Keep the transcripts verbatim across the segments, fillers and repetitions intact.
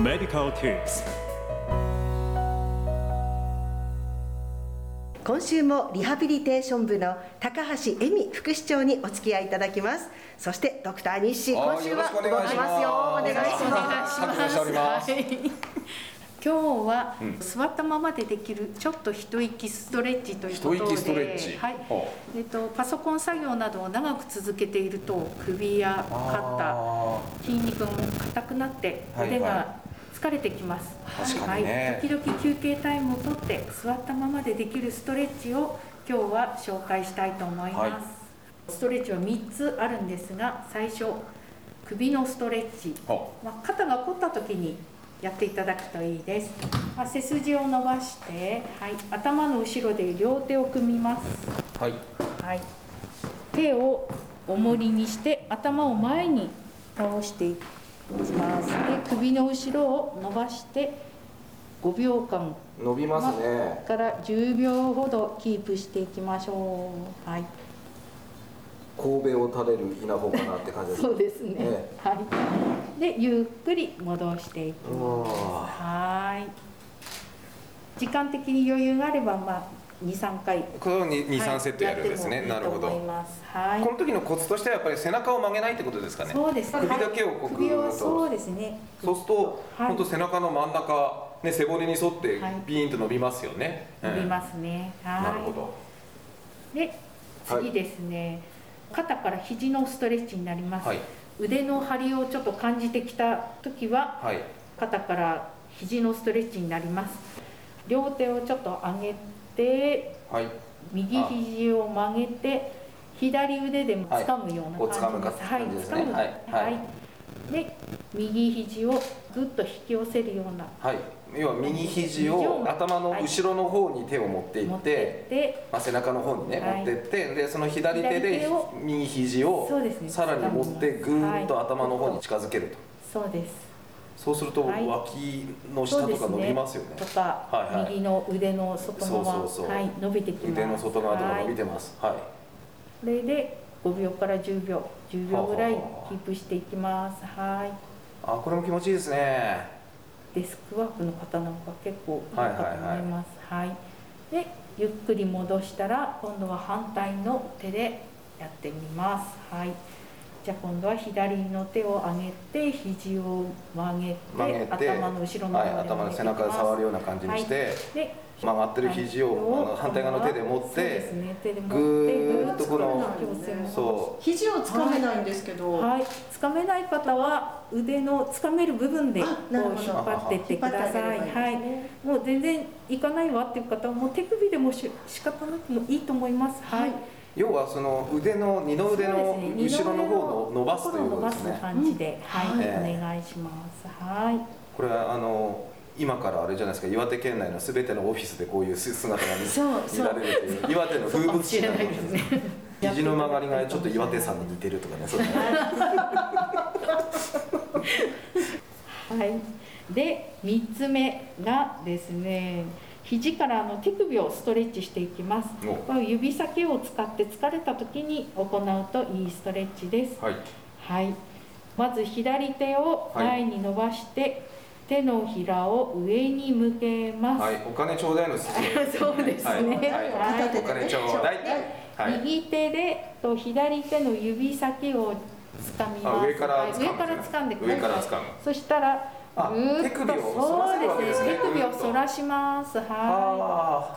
Medical Tips。 今週もリハビリテーション部の高橋恵美副市長にお付き合いいただきます。そしてドクター日誌、今週は動きますよ。お願いします。 今日は座ったままでできるちょっと一息ストレッチということで、 一息ストレッチ、 はい、えっと、パソコン作業などを長く続けていると首や肩、筋肉が硬くなって腕が疲れてきます。 確かにね、 はい、時々休憩タイムをとって座ったままでできるストレッチを今日は紹介したいと思います。はい、ストレッチはみっつあるんですが、最初首のストレッチ、まあ、肩が凝った時にやっていただくといいです。背筋を伸ばして、はい、頭の後ろで両手を組みます。 はい、 はい、手を重りにして頭を前に倒していきます。で、首の後ろを伸ばしてごびょうかん伸びますね。 からじゅうびょうほどキープしていきましょう。はい、 神戸を垂れる稲穂かなって感じですね。 そうですね。ね、はい。で、ゆっくり戻していきます。はい。時間的に余裕があれば、まあに、さんかい。 これをに、さんセットやるんですね。なるほど。 はい。 この時のコツとしてはやっぱり背中を曲げないってことですかね。 そうです。 首だけをこうグーッと。そうですね。そうすると本当背中の真ん中ね、背骨に沿ってビーンと伸びますよね。 伸びますね。はい。 なるほど。 で、次ですね。肩から肘のストレッチになります。はい、腕の張りをちょっと感じてきた時は、はい、肩から肘のストレッチになります。両手をちょっと上げて、はい、右肘を曲げて左腕でも掴むような感じです。はい、掴む。はい、はい、で右肘をぐっと引き寄せるような。はい、 要は右肘を頭の後ろの方に手を持っていって、まあ、背中の方にね、はい、持っていって、でその左手で右肘をさらに持ってぐーっと頭の方に近づけると。 そうです。 そうすると脇の下とか伸びますよね。 とか、はいはい、右の腕の外側、そうそうそう、はい、伸びてきます。 腕の外側とか伸びてます。はい。 これでごびょうからじゅうびょう、じゅうびょうぐらいキープしていきます。はい。 あ、これも気持ちいいですね。 デスクワークの方なんか結構いいかと思います。はい、はいはい、でゆっくり戻したら今度は反対の手でやってみます。はい。じゃあ今度は左の手を上げて肘を曲げて、曲げて頭の後ろの方に、はい、 頭の背中を触るような感じにして、はい、で曲がってる肘を、はい、あの反対側の手で持って、ね、ぐーっとこのそう肘をつかめないんですけど、 はい、つかめない方は腕のつかめる部分でこう引っ張っていってください。はい、もう全然いかないわっていう方はもう手首でもし仕方なくもいいと思います。はい。 要はその腕の二の腕の後ろの方を伸ばすということですね。 伸ばす感じで、はい、お願いします。はい。 これはあの今からあれじゃないですか、岩手県内のすべてのオフィスでこういう姿が見られるという岩手の風物詩なんですね。肘の曲がりがちょっと岩手山に似てるとかね。そうはい。でみっつめがですね、肘からの手首をストレッチしていきます。これ指先を使って疲れた時に行うといいストレッチです。はい、はい、まず左手を前に伸ばして、はい、手のひらを上に向けます。 はい、お金ちょうだいの質問。 そうですね。はい、 はい、お金ちょうだい。 はい、右手でと左手の指先を掴みます。 上から掴む、 上から掴んでください。 上から掴む。 そしたらあ、手首を反らせるわけですね。 手首を反らします。はい。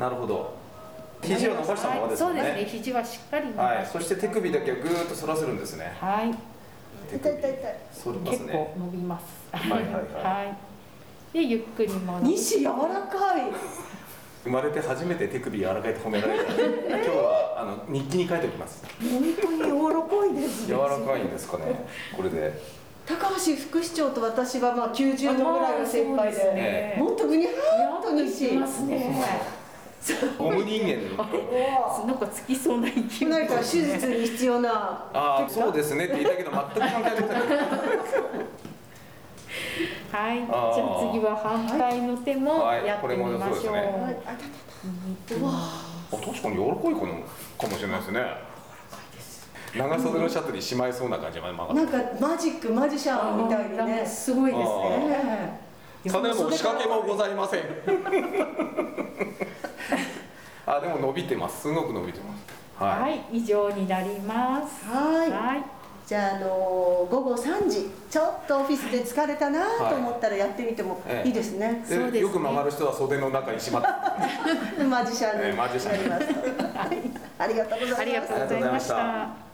なるほど。肘を伸ばしたままですね。 そうですね。肘はしっかり伸ばして、はい、 そして手首だけをぐーっと反らせるんですね。 はい。 手首反りますね。 結構伸びます。 はいはいはい。 はい。でゆっくり戻す。西柔らかい。 生まれて初めて手首柔らかいと褒められた。今日はあの日記に書いておきます。 本当に柔らかいですね。 柔らかいんですかね。これで。 高橋副市長と私はまあきゅうじゅうどぐらいの先輩で、ね、もっとぐにゃーっと西ますね。 ゴム人間のなんかつきそうな勢い。 何か手術に必要な。 ああ、そうですねって言ったけど全く関係ない。 はい、じゃあ次は反対の手もやってみましょう。あ、 確かに柔らかいかもしれないですね。 長袖のシャツにしまいそうな感じまで曲がって、 なんかマジックマジシャンみたいにね、 すごいですね。 種も仕掛けもございません。あ、でも伸びてます。すごく伸びてます。 はい、はい、以上になります。 はい。はい、じゃあ、あのー、午後さんじ、ちょっとオフィスで疲れたなと思ったらやってみてもいいですね。はい、 ええ、そうですね。よく曲がる人は袖の中にしまって。 マジシャンになります。 ええ、マジシャン。 はい、ありがとうございました。 ありがとうございました。